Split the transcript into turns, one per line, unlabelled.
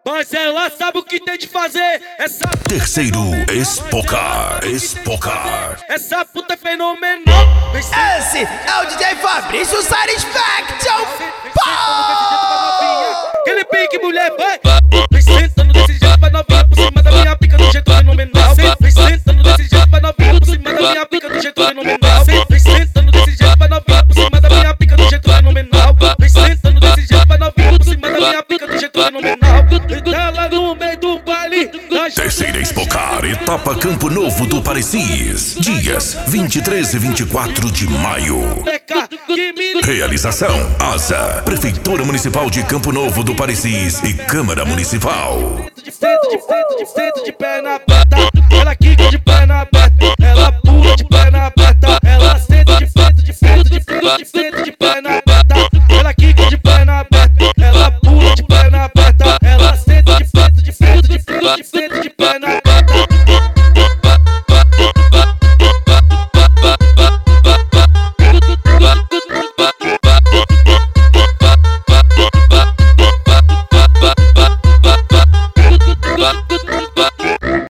Mas ela sabe o que tem de fazer. Essa
Terceiro Espocar.
Essa puta é fenomenal.
Esse é o DJ Fabrício Satisfaction.
Aquele pique, mulher, vai. Vem sentando desse jeito, vai novinha por cima da minha pica do jeito fenomenal. Vem sentando desse jeito, vai novinha por cima da minha pica do jeito fenomenal. Vem sentando desse jeito, vai novinha por cima da minha pica do jeito fenomenal. Vem sentando desse jeito, vai novinha por cima da minha pica do jeito fenomenal. Tá lá no meio do baile.
Terceira Espocar, etapa Campo Novo do Parecis. Dias 23 e 24 de maio. Realização: ASA, Prefeitura Municipal de Campo Novo do Parecis e Câmara Municipal.
De frente, de perna aberta. Ela quica de perna aberta. Ela